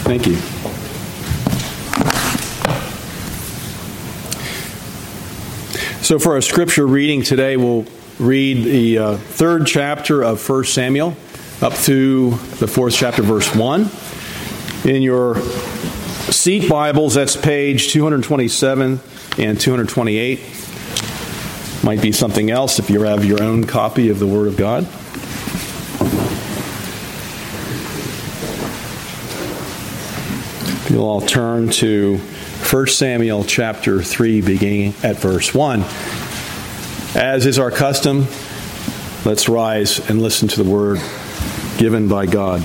Thank you. So for our scripture reading today, we'll read the third chapter of 1 Samuel up through the fourth chapter, verse 1. In your seat Bibles, that's page 227 and 228. Might be something else if you have your own copy of the Word of God. You'll all turn to 1 Samuel chapter 3, beginning at verse 1. As is our custom, let's rise and listen to the word given by God.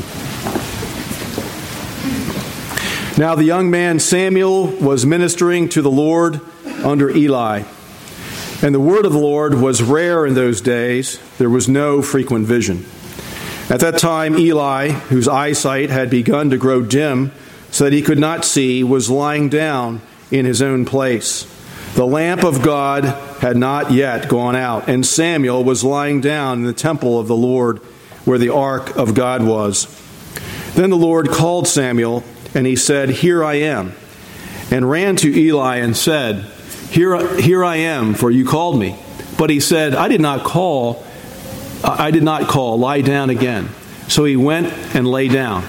Now the young man Samuel was ministering to the Lord under Eli. And the word of the Lord was rare in those days. There was no frequent vision. At that time, Eli, whose eyesight had begun to grow dim, so that he could not see, was lying down in his own place. The lamp of God had not yet gone out, and Samuel was lying down in the temple of the Lord, where the ark of God was. Then the Lord called Samuel, and he said, "Here I am," and ran to Eli and said, Here I am, for you called me." But he said, I did not call, lie down again. So he went and lay down.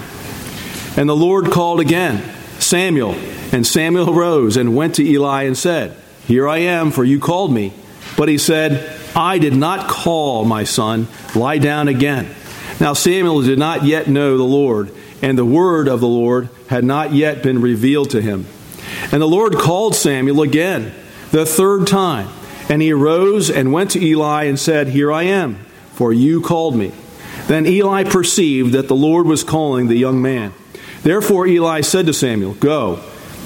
And the Lord called again, "Samuel." And Samuel arose and went to Eli and said, "Here I am, for you called me." But he said, "I did not call, my son. Lie down again." Now Samuel did not yet know the Lord, and the word of the Lord had not yet been revealed to him. And the Lord called Samuel again, the third time. And he arose and went to Eli and said, "Here I am, for you called me." Then Eli perceived that the Lord was calling the young man. Therefore Eli said to Samuel, "Go,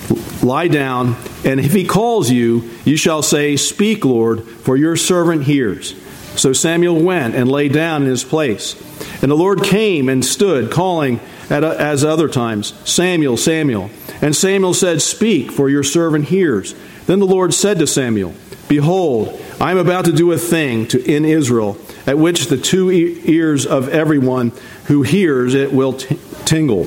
lie down, and if he calls you, you shall say, 'Speak, Lord, for your servant hears.'" So Samuel went and lay down in his place. And the Lord came and stood, calling as other times, "Samuel, Samuel." And Samuel said, "Speak, for your servant hears." Then the Lord said to Samuel, "Behold, I am about to do a thing in Israel, at which the two ears of everyone who hears it will tingle.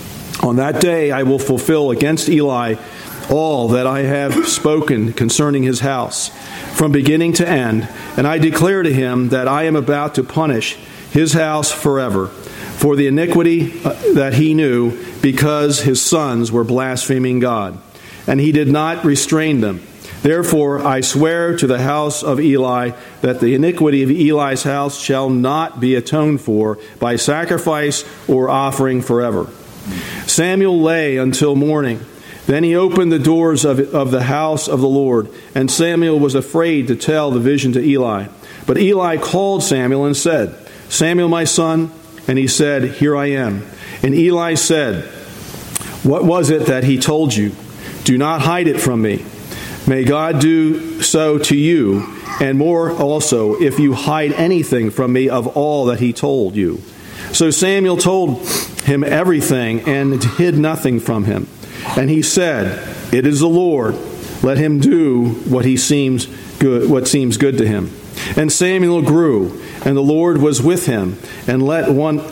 On that day I will fulfill against Eli all that I have spoken concerning his house, from beginning to end, and I declare to him that I am about to punish his house forever, for the iniquity that he knew, because his sons were blaspheming God, and he did not restrain them. Therefore I swear to the house of Eli that the iniquity of Eli's house shall not be atoned for by sacrifice or offering forever." Samuel lay until morning. Then he opened the doors of the house of the Lord, and Samuel was afraid to tell the vision to Eli. But Eli called Samuel and said, "Samuel, my son?" And he said, "Here I am." And Eli said, "What was it that he told you? Do not hide it from me. May God do so to you, and more also, if you hide anything from me of all that he told you." So Samuel told him everything and hid nothing from him. And he said, "It is the Lord. Let him do what seems good to him." And Samuel grew, and the Lord was with him, and let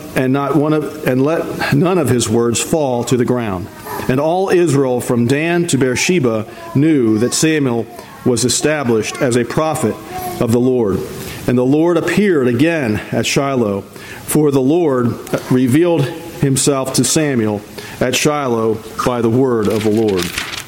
none of his words fall to the ground. And all Israel from Dan to Beersheba knew that Samuel was established as a prophet of the Lord. And the Lord appeared again at Shiloh, for the Lord revealed himself to Samuel at Shiloh by the word of the Lord.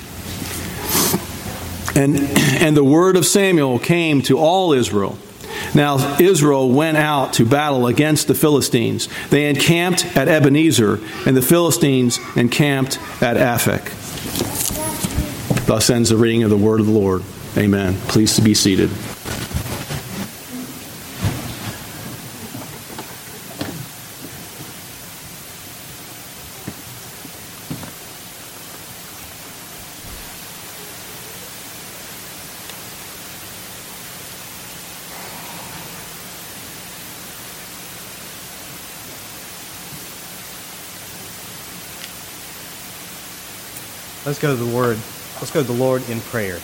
And the word of Samuel came to all Israel. Now Israel went out to battle against the Philistines. They encamped at Ebenezer, and the Philistines encamped at Aphek. Thus ends the reading of the word of the Lord. Amen. Please be seated. Let's go to the Word. Let's go to the Lord in prayer.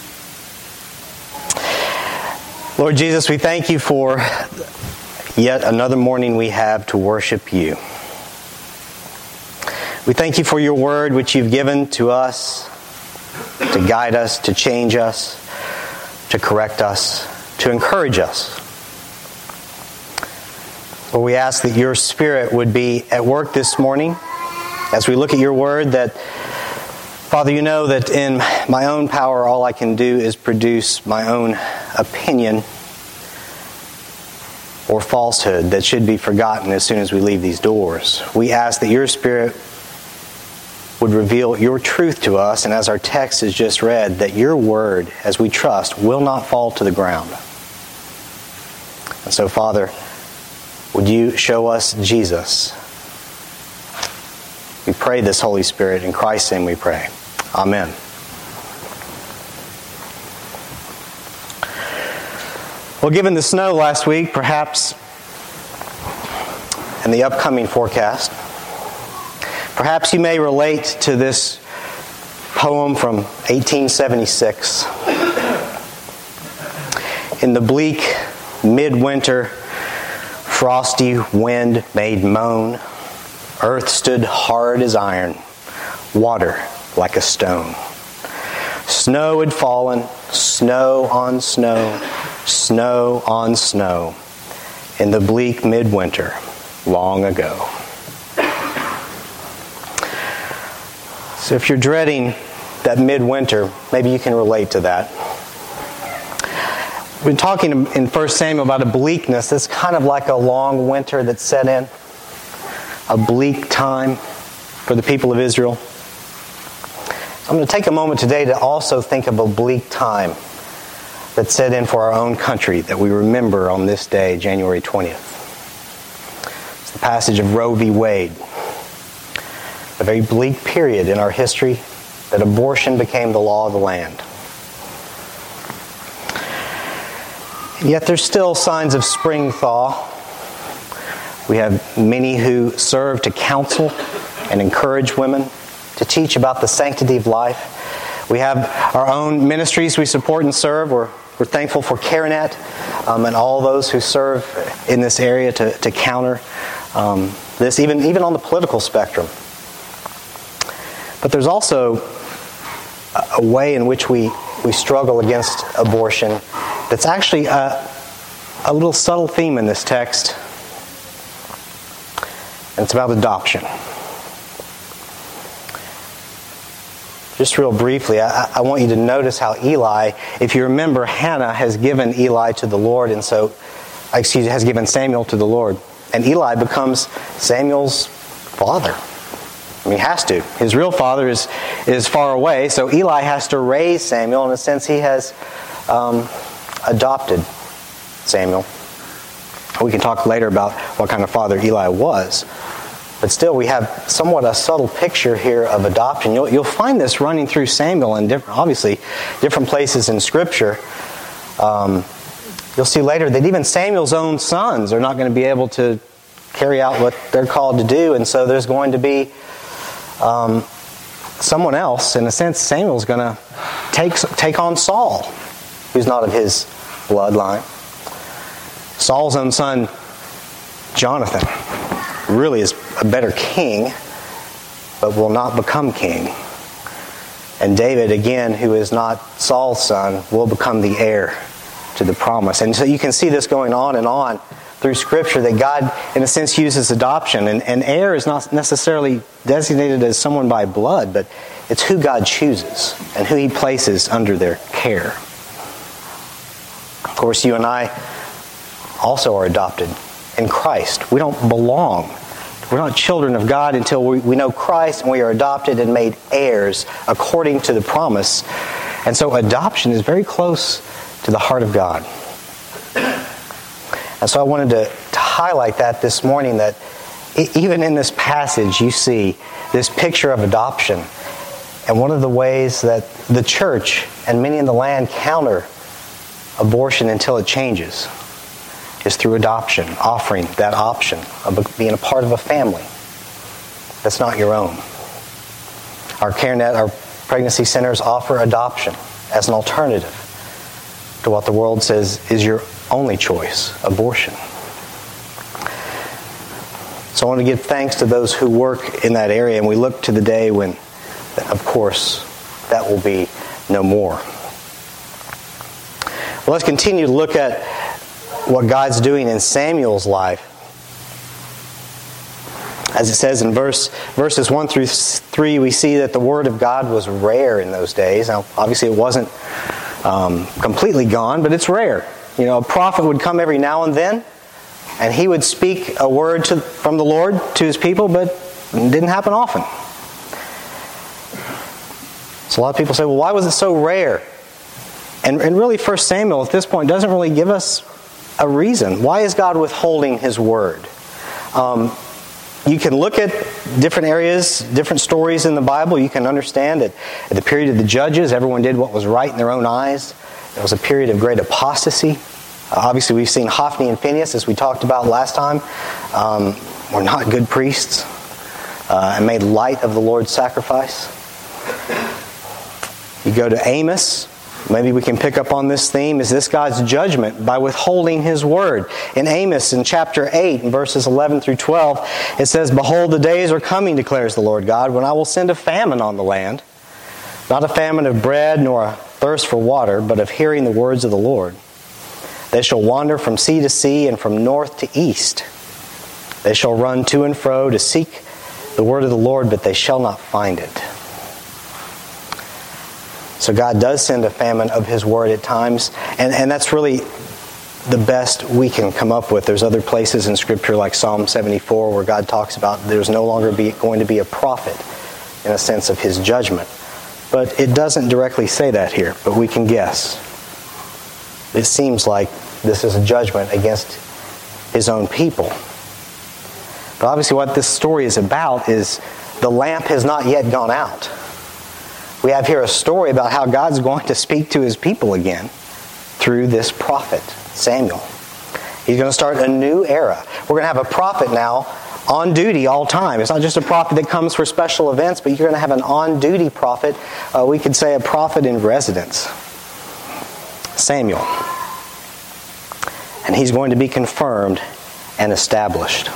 Lord Jesus, we thank you for yet another morning we have to worship you. We thank you for your word which you've given to us, to guide us, to change us, to correct us, to encourage us. Lord, we ask that your Spirit would be at work this morning as we look at your word, that, Father, you know that in my own power all I can do is produce my own opinion or falsehood that should be forgotten as soon as we leave these doors. We ask that your Spirit would reveal your truth to us, and as our text has just read, that your word, as we trust, will not fall to the ground. And so, Father, would you show us Jesus? We pray this, Holy Spirit. In Christ's name we pray. Amen. Well, given the snow last week, perhaps, and the upcoming forecast, perhaps you may relate to this poem from 1876. In the bleak midwinter, frosty wind made moan. Earth stood hard as iron, water like a stone. Snow had fallen, snow on snow, snow on snow, in the bleak midwinter long ago. So if you're dreading that midwinter, maybe you can relate to that. We've been talking in 1 Samuel about a bleakness that's kind of like a long winter that set in, a bleak time for the people of Israel. I'm going to take a moment today to also think of a bleak time that set in for our own country that we remember on this day, January 20th. It's the passage of Roe v. Wade. A very bleak period in our history that abortion became the law of the land. Yet there's still signs of spring thaw. We have many who serve to counsel and encourage women, to teach about the sanctity of life. We have our own ministries we support and serve. We're thankful for CareNet and all those who serve in this area to counter this, even on the political spectrum. But there's also a way in which we struggle against abortion that's actually a little subtle theme in this text. And it's about adoption. Just real briefly, I want you to notice how Eli, if you remember, Hannah has given Eli to the Lord, and so, has given Samuel to the Lord. And Eli becomes Samuel's father. I mean, he has to. His real father is far away, so Eli has to raise Samuel. In a sense, he has adopted Samuel. We can talk later about what kind of father Eli was. But still, we have somewhat a subtle picture here of adoption. You'll find this running through Samuel in different places in Scripture. You'll see later that even Samuel's own sons are not going to be able to carry out what they're called to do, and so there's going to be someone else. In a sense, Samuel's going to take on Saul, who's not of his bloodline. Saul's own son, Jonathan, really is a better king, but will not become king. And David, again, who is not Saul's son, will become the heir to the promise. And so you can see this going on through Scripture, that God, in a sense, uses adoption. And heir is not necessarily designated as someone by blood, but it's who God chooses and who He places under their care. Of course, you and I also are adopted in Christ. We don't belong. We're not children of God until we know Christ, and we are adopted and made heirs according to the promise. And so adoption is very close to the heart of God. And so I wanted to highlight that this morning, that even in this passage you see this picture of adoption. And one of the ways that the church and many in the land counter abortion until it changes is through adoption, offering that option of being a part of a family that's not your own. Our CareNet, our pregnancy centers offer adoption as an alternative to what the world says is your only choice, abortion. So I want to give thanks to those who work in that area, and we look to the day when, of course, that will be no more. Well, let's continue to look at what God's doing in Samuel's life. As it says in verses 1 through 3, we see that the Word of God was rare in those days. Now, obviously it wasn't completely gone, but it's rare. You know, a prophet would come every now and then, and he would speak a word from the Lord to his people, but it didn't happen often. So a lot of people say, well, why was it so rare? And really, 1 Samuel at this point doesn't really give us a reason. Why is God withholding His Word? You can look at different areas, different stories in the Bible. You can understand that at the period of the Judges, everyone did what was right in their own eyes. It was a period of great apostasy. Obviously, we've seen Hophni and Phinehas, as we talked about last time, were not good priests and made light of the Lord's sacrifice. You go to Amos. Maybe we can pick up on this theme. Is this God's judgment by withholding His Word? In Amos, in chapter 8, in verses 11 through 12, it says, "Behold, the days are coming, declares the Lord God, when I will send a famine on the land, not a famine of bread nor a thirst for water, but of hearing the words of the Lord. They shall wander from sea to sea and from north to east. They shall run to and fro to seek the word of the Lord, but they shall not find it." So God does send a famine of His Word at times, and that's really the best we can come up with. There's other places in Scripture like Psalm 74 where God talks about there's no longer going to be a prophet in a sense of His judgment. But it doesn't directly say that here, but we can guess. It seems like this is a judgment against His own people. But obviously what this story is about is the lamp has not yet gone out. We have here a story about how God's going to speak to His people again through this prophet, Samuel. He's going to start a new era. We're going to have a prophet now on duty all time. It's not just a prophet that comes for special events, but you're going to have an on-duty prophet. We could say a prophet in residence. Samuel. And he's going to be confirmed and established.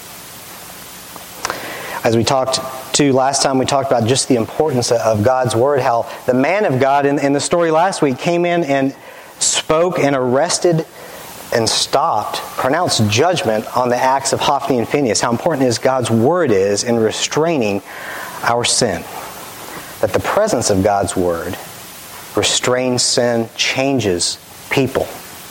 As we talked to last time, we talked about just the importance of God's Word, how the man of God in the story last week came in and spoke and arrested and stopped, pronounced judgment on the acts of Hophni and Phinehas. How important is God's Word is in restraining our sin. That the presence of God's Word restrains sin, changes people.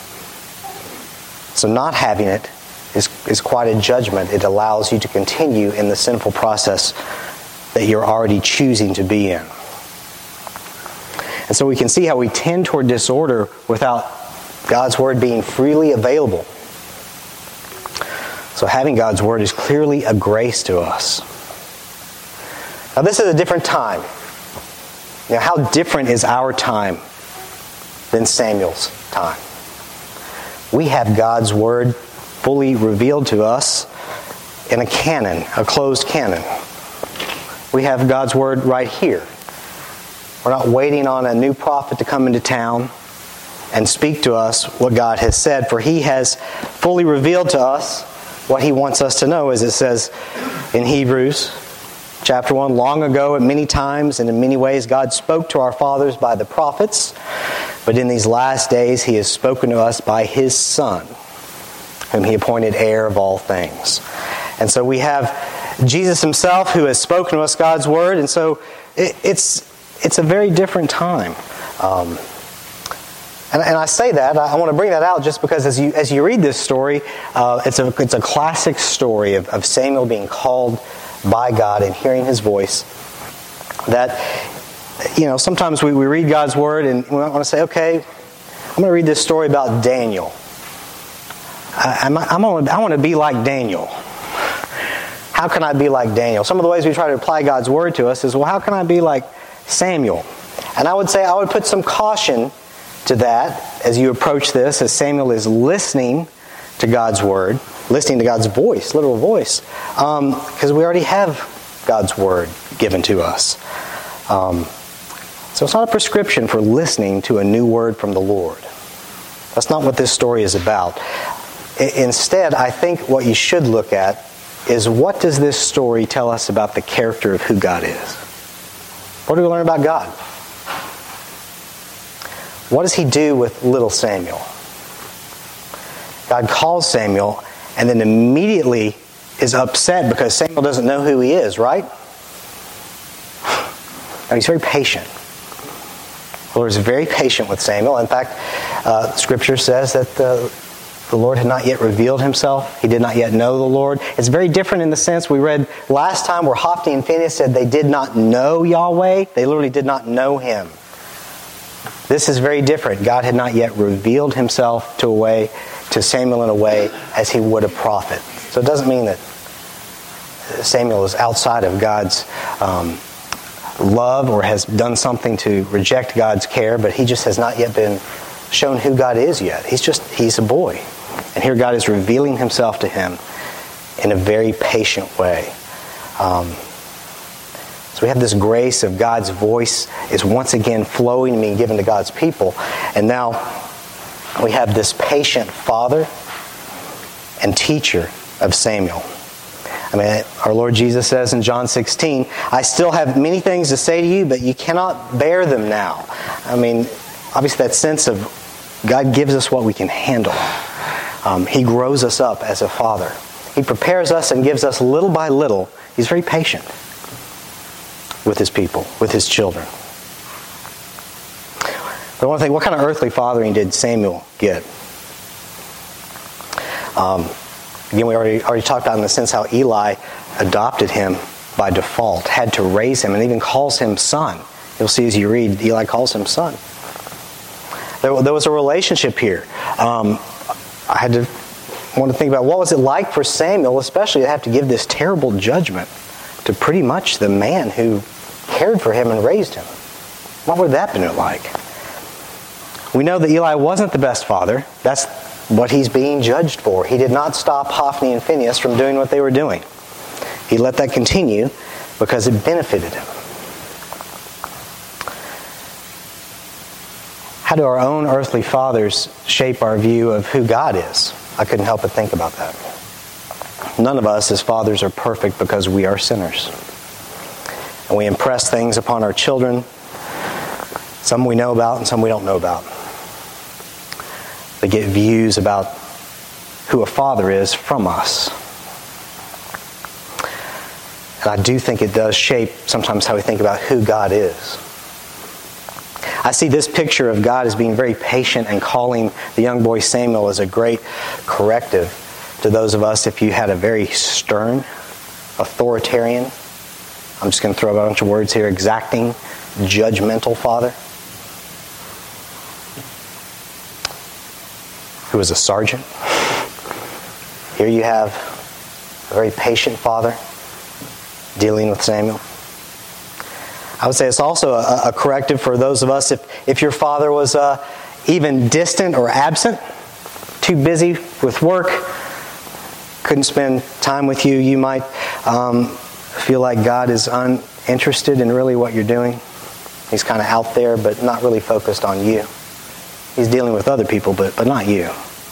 So not having it is quite a judgment. It allows you to continue in the sinful process that you're already choosing to be in. And so we can see how we tend toward disorder without God's Word being freely available. So having God's Word is clearly a grace to us. Now this is a different time. Now how different is our time than Samuel's time? We have God's Word fully revealed to us in a canon, a closed canon. We have God's Word right here. We're not waiting on a new prophet to come into town and speak to us what God has said, for He has fully revealed to us what He wants us to know, as it says in Hebrews chapter 1, "Long ago, at many times and in many ways, God spoke to our fathers by the prophets, but in these last days He has spoken to us by His Son, whom He appointed heir of all things." And so we have Jesus Himself who has spoken to us God's Word, and so it's a very different time. And I say that, I want to bring that out just because as you read this story, it's a classic story of Samuel being called by God and hearing His voice. That, sometimes we read God's Word and we want to say, okay, I'm going to read this story about Daniel. I want to be like Daniel. How can I be like Daniel? Some of the ways we try to apply God's Word to us is, well, how can I be like Samuel? And I would say I would put some caution to that as you approach this, as Samuel is listening to God's Word, listening to God's voice, literal voice, because we already have God's Word given to us. So it's not a prescription for listening to a new word from the Lord. That's not what this story is about. Instead, I think what you should look at is, what does this story tell us about the character of who God is? What do we learn about God? What does he do with little Samuel? God calls Samuel and then immediately is upset because Samuel doesn't know who he is, right? And he's very patient. The Lord is very patient with Samuel. In fact, Scripture says that the Lord had not yet revealed himself. He did not yet know the Lord. It's very different in the sense we read last time where Hophni and Phinehas said they did not know Yahweh. They literally did not know him. This is very different. God had not yet revealed himself to Samuel in a way as he would a prophet. So it doesn't mean that Samuel is outside of God's love or has done something to reject God's care, but he just has not yet been shown who God is yet. He's a boy. And here God is revealing himself to him in a very patient way. So we have this grace of God's voice is once again flowing and being given to God's people. And now we have this patient father and teacher of Samuel. I mean, our Lord Jesus says in John 16, I still have many things to say to you, but you cannot bear them now. I mean, obviously that sense of God gives us what we can handle. He grows us up as a father. He prepares us and gives us little by little. He's very patient with his people, with his children. But I want to think, what kind of earthly fathering did Samuel get? Again, we already talked about in the sense how Eli adopted him by default, had to raise him, and even calls him son. You'll see as you read, Eli calls him son. There was a relationship here. I want to think about what was it like for Samuel, especially to have to give this terrible judgment to pretty much the man who cared for him and raised him. What would that have been like? We know that Eli wasn't the best father. That's what he's being judged for. He did not stop Hophni and Phinehas from doing what they were doing. He let that continue because it benefited him. How do our own earthly fathers shape our view of who God is? I couldn't help but think about that. None of us as fathers are perfect because we are sinners. And we impress things upon our children. Some we know about and some we don't know about. They get views about who a father is from us. And I do think it does shape sometimes how we think about who God is. I see this picture of God as being very patient and calling the young boy Samuel as a great corrective to those of us if you had a very stern, authoritarian, I'm just going to throw a bunch of words here, exacting, judgmental father who was a sergeant. Here you have a very patient father dealing with Samuel. I would say it's also a corrective for those of us if your father was even distant or absent, too busy with work, couldn't spend time with you. You might feel like God is uninterested in really what you're doing. He's kind of out there, but not really focused on you. He's dealing with other people, but not you.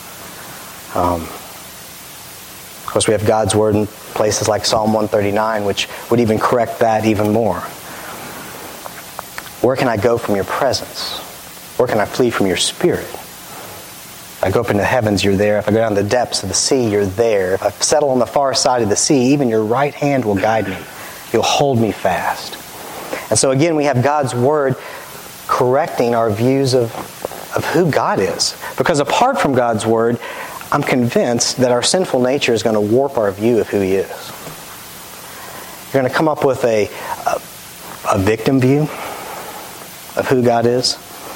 Of course, we have God's Word in places like Psalm 139, which would even correct that even more. Where can I go from your presence? Where can I flee from your spirit? If I go up into the heavens, you're there. If I go down to the depths of the sea, you're there. If I settle on the far side of the sea, even your right hand will guide me. You'll hold me fast. And so again, we have God's Word correcting our views of who God is. Because apart from God's Word, I'm convinced that our sinful nature is going to warp our view of who He is. You're going to come up with a victim view of who God is.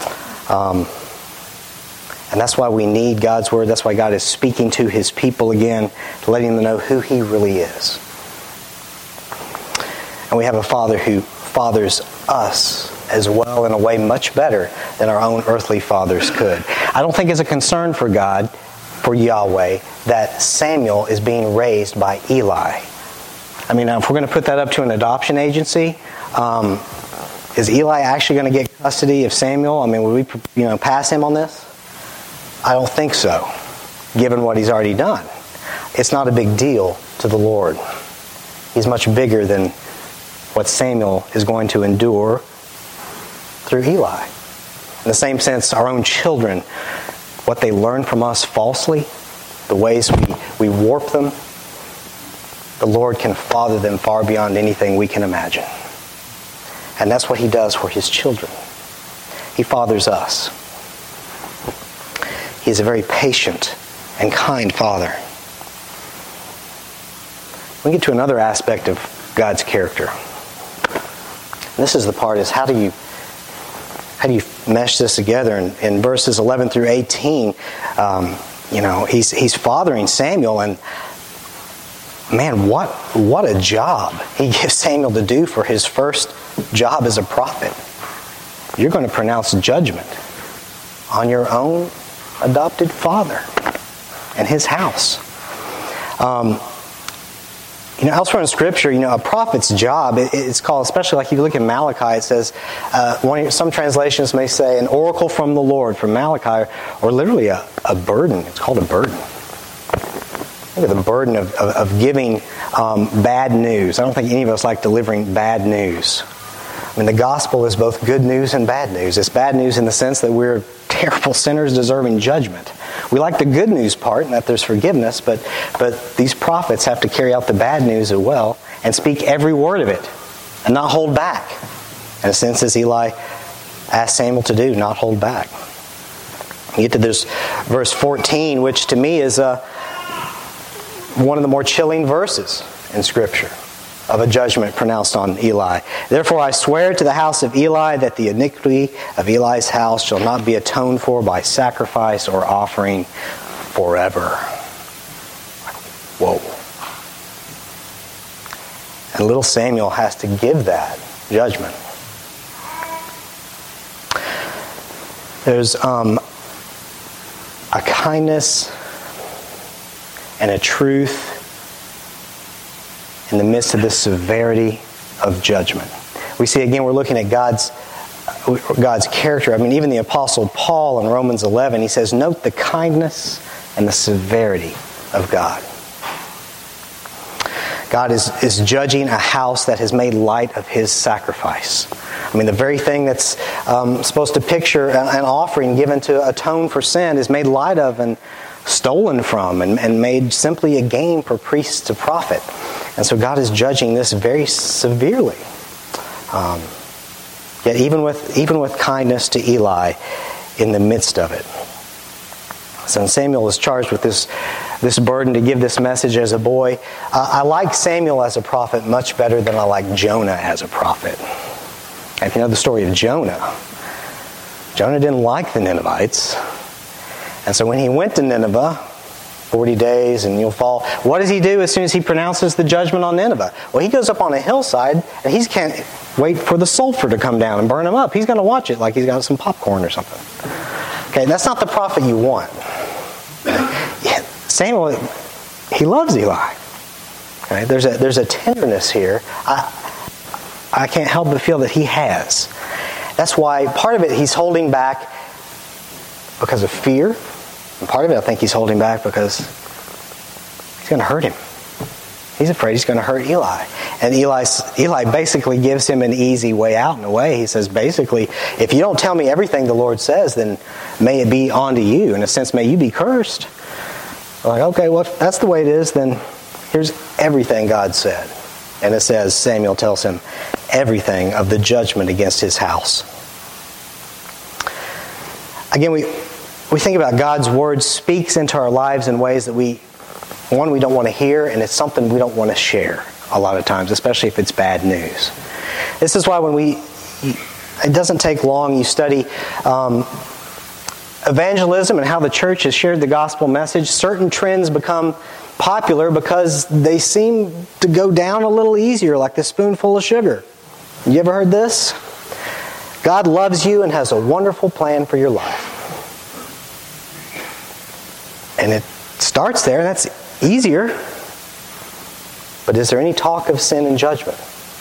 And that's why we need God's Word. That's why God is speaking to His people again, letting them know who He really is. And we have a Father who fathers us as well in a way much better than our own earthly fathers could. I don't think it's a concern for God, for Yahweh, that Samuel is being raised by Eli. I mean, if we're going to put that up to an adoption agency, is Eli actually going to get custody of Samuel? I mean, would we pass him on this? I don't think so, given what he's already done. It's not a big deal to the Lord. He's much bigger than what Samuel is going to endure through Eli. In the same sense, our own children, what they learn from us falsely, the ways we warp them, the Lord can father them far beyond anything we can imagine. And that's what He does for His children. He fathers us. He is a very patient and kind Father. We get to another aspect of God's character. This is the part, is how do you mesh this together? In verses 11 through 18, he's fathering Samuel, and man, what a job he gives Samuel to do for his first job as a prophet. You're going to pronounce judgment on your own adopted father and his house. Elsewhere in Scripture, a prophet's job, it's called, especially like if you look at Malachi, it says, some translations may say an oracle from the Lord, from Malachi, or literally a burden. It's called a burden. Look at the burden of giving bad news. I don't think any of us like delivering bad news. I mean, the gospel is both good news and bad news. It's bad news in the sense that we're terrible sinners deserving judgment. We like the good news part, and that there's forgiveness, but these prophets have to carry out the bad news as well and speak every word of it and not hold back. In a sense, as Eli asked Samuel to do, not hold back. You get to this verse 14, which to me is one of the more chilling verses in Scripture of a judgment pronounced on Eli. Therefore I swear to the house of Eli that the iniquity of Eli's house shall not be atoned for by sacrifice or offering forever. Whoa. And little Samuel has to give that judgment. There's a kindness and a truth in the midst of this severity of judgment. We see again, we're looking at God's character. I mean, even the Apostle Paul in Romans 11, he says, note the kindness and the severity of God. God is judging a house that has made light of His sacrifice. I mean, the very thing that's supposed to picture an offering given to atone for sin is made light of and stolen from and made simply a game for priests to profit. And so God is judging this very severely. Yet even with kindness to Eli in the midst of it. So Samuel is charged with this burden to give this message as a boy. I like Samuel as a prophet much better than I like Jonah as a prophet. And if you know the story of Jonah didn't like the Ninevites. And so when he went to Nineveh, 40 days and you'll fall. What does he do as soon as he pronounces the judgment on Nineveh? Well, he goes up on a hillside and he can't wait for the sulfur to come down and burn him up. He's going to watch it like he's got some popcorn or something. Okay, that's not the prophet you want. Samuel, he loves Eli. Okay, there's a tenderness here. I can't help but feel that he has. That's why part of it he's holding back because of fear. And part of it I think he's holding back because he's going to hurt him. He's afraid he's going to hurt Eli. And Eli basically gives him an easy way out in a way. He says, basically, if you don't tell me everything the Lord says, then may it be on to you. In a sense, may you be cursed. Like, okay, well, if that's the way it is, then here's everything God said. And it says, Samuel tells him everything of the judgment against his house. Again, we think about God's Word speaks into our lives in ways that we don't want to hear, and it's something we don't want to share a lot of times, especially if it's bad news. This is why it doesn't take long, you study evangelism and how the church has shared the gospel message, certain trends become popular because they seem to go down a little easier, like the spoonful of sugar. You ever heard this? God loves you and has a wonderful plan for your life. And it starts there, and that's easier. But is there any talk of sin and judgment?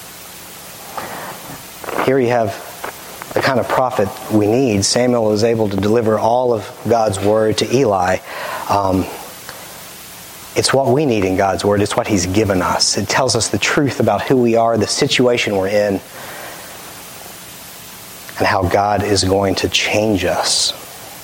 Here you have the kind of prophet we need. Samuel is able to deliver all of God's word to Eli. It's what we need in God's Word. It's what He's given us. It tells us the truth about who we are, the situation we're in, and how God is going to change us.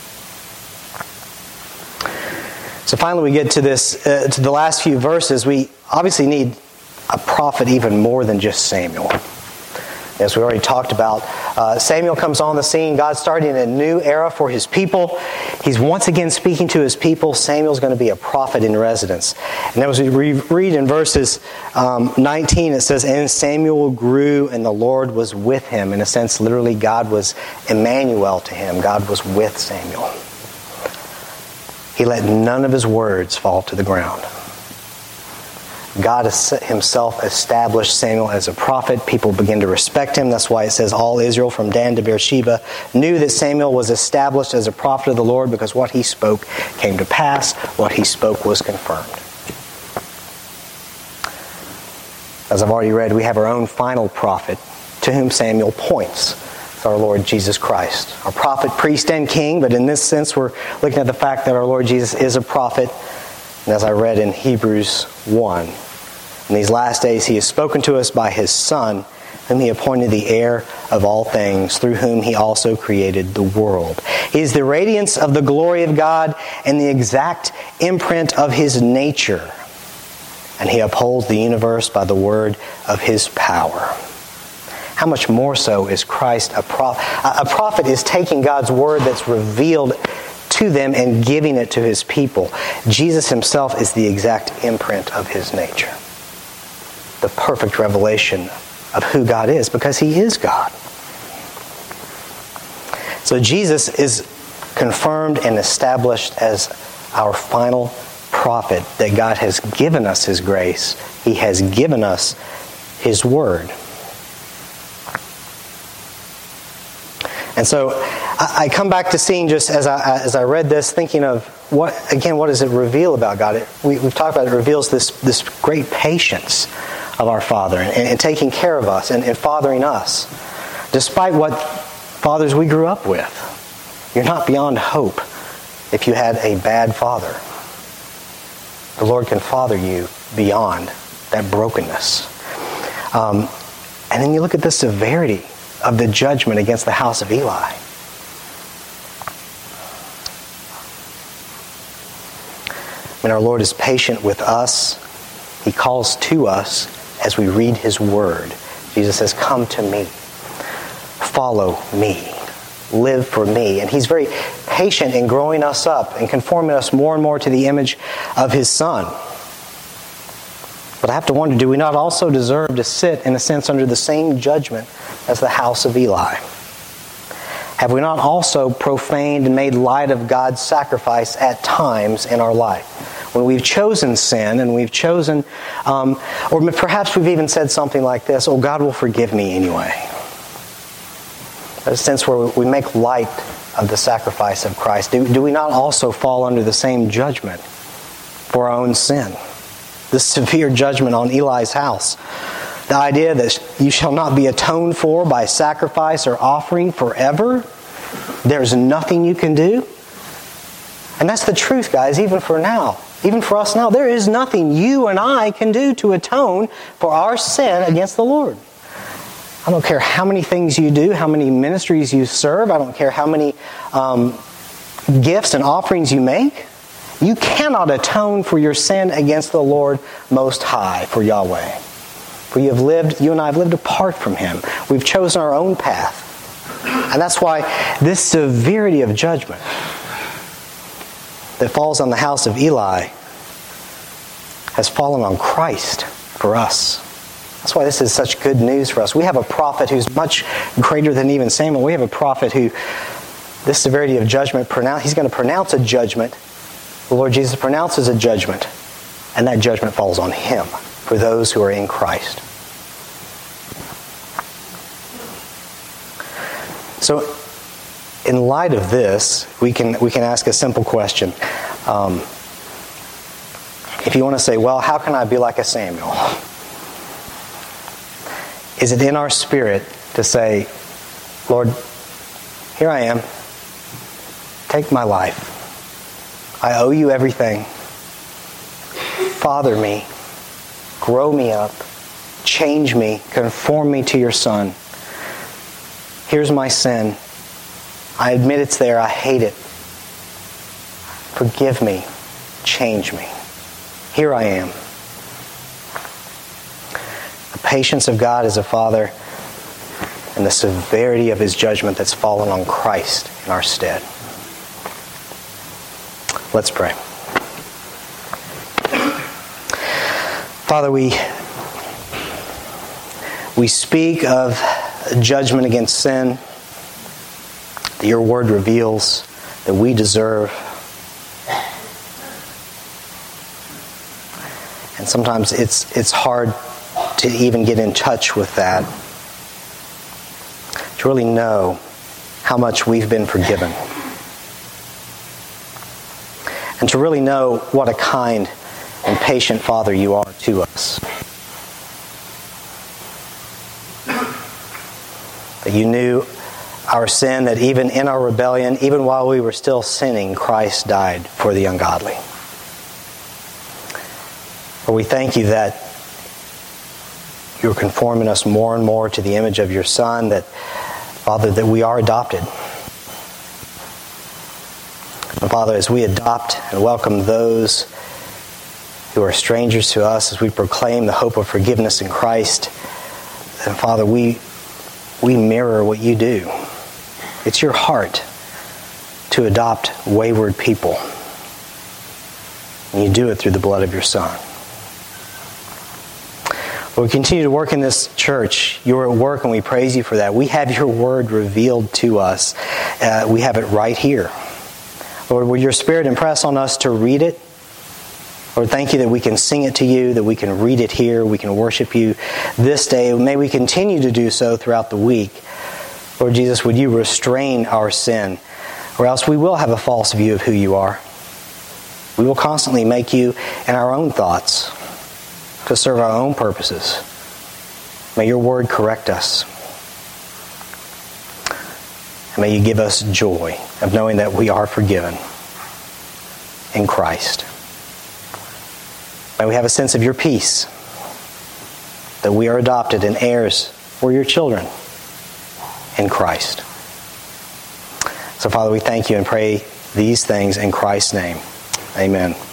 So finally we get to this, to the last few verses. We obviously need a prophet even more than just Samuel. As we already talked about, Samuel comes on the scene. God's starting a new era for His people. He's once again speaking to His people. Samuel's going to be a prophet in residence. And as we read in verses 19, it says, "And Samuel grew, and the Lord was with him." In a sense, literally, God was Emmanuel to him. God was with Samuel. He let none of his words fall to the ground. God Himself established Samuel as a prophet. People begin to respect him. That's why it says all Israel from Dan to Beersheba knew that Samuel was established as a prophet of the Lord, because what he spoke came to pass. What he spoke was confirmed. As I've already read, we have our own final prophet to whom Samuel points. It's our Lord Jesus Christ. Our prophet, priest, and king. But in this sense, we're looking at the fact that our Lord Jesus is a prophet. And as I read in Hebrews 1, in these last days He has spoken to us by His Son, whom He appointed the heir of all things, through whom He also created the world. He is the radiance of the glory of God and the exact imprint of His nature. And He upholds the universe by the word of His power. How much more so is Christ a prophet? A prophet is taking God's word that's revealed to them and giving it to His people. Jesus Himself is the exact imprint of His nature. The perfect revelation of who God is, because He is God. So Jesus is confirmed and established as our final prophet, that God has given us His grace. He has given us His word. And so I come back to seeing, just as I read this, thinking of what does it reveal about God? We've talked about it reveals this great patience of our Father and taking care of us and fathering us. Despite what fathers we grew up with, you're not beyond hope if you had a bad father. The Lord can father you beyond that brokenness. And then you look at the severity of the judgment against the house of Eli. When our Lord is patient with us, He calls to us as we read His word. Jesus says, "Come to me. Follow me. Live for me." And He's very patient in growing us up and conforming us more and more to the image of His Son. But I have to wonder, do we not also deserve to sit, in a sense, under the same judgment as the house of Eli? Have we not also profaned and made light of God's sacrifice at times in our life? When we've chosen sin and we've chosen, or perhaps we've even said something like this, "Oh, God will forgive me anyway." A sense where we make light of the sacrifice of Christ. Do we not also fall under the same judgment for our own sin? The severe judgment on Eli's house. The idea that you shall not be atoned for by sacrifice or offering forever. There's nothing you can do. And that's the truth, guys, even for now. Even for us now. There is nothing you and I can do to atone for our sin against the Lord. I don't care how many things you do, how many ministries you serve. I don't care how many gifts and offerings you make. You cannot atone for your sin against the Lord Most High, for Yahweh. For you and I have lived apart from Him. We've chosen our own path. And that's why this severity of judgment that falls on the house of Eli has fallen on Christ for us. That's why this is such good news for us. We have a prophet who's much greater than even Samuel. We have a prophet who, this severity of judgment, He's going to pronounce a judgment. The Lord Jesus pronounces a judgment, and that judgment falls on Him for those who are in Christ. So, in light of this, we can ask a simple question. If you want to say, well, how can I be like a Samuel? Is it in our spirit to say, Lord, here I am. Take my life. I owe you everything. father me, grow me up, change me, conform me to your Son. Here's my sin. I admit it's there. I hate it. Forgive me. Change me. Here I am. The patience of God as a Father and the severity of His judgment that's fallen on Christ in our stead. Let's pray. Father, we speak of judgment against sin that your word reveals that we deserve. And sometimes it's hard to even get in touch with that, to really know how much we've been forgiven. And to really know what a kind and patient Father you are to us. That you knew our sin, that even in our rebellion, even while we were still sinning, Christ died for the ungodly. Lord, we thank you that you're conforming us more and more to the image of your Son, that, Father, that we are adopted. And Father, as we adopt and welcome those who are strangers to us, as we proclaim the hope of forgiveness in Christ, and Father, we mirror what you do. It's your heart to adopt wayward people. And you do it through the blood of your Son. Lord, we continue to work in this church. You're at work and we praise you for that. We have your word revealed to us. We have it right here. Lord, would your Spirit impress on us to read it? Lord, thank you that we can sing it to you, that we can read it here, we can worship you this day. May we continue to do so throughout the week. Lord Jesus, would you restrain our sin, or else we will have a false view of who you are. We will constantly make you in our own thoughts to serve our own purposes. May your word correct us. And may you give us joy of knowing that we are forgiven in Christ. May we have a sense of your peace, that we are adopted and heirs for your children in Christ. So, Father, we thank you and pray these things in Christ's name. Amen.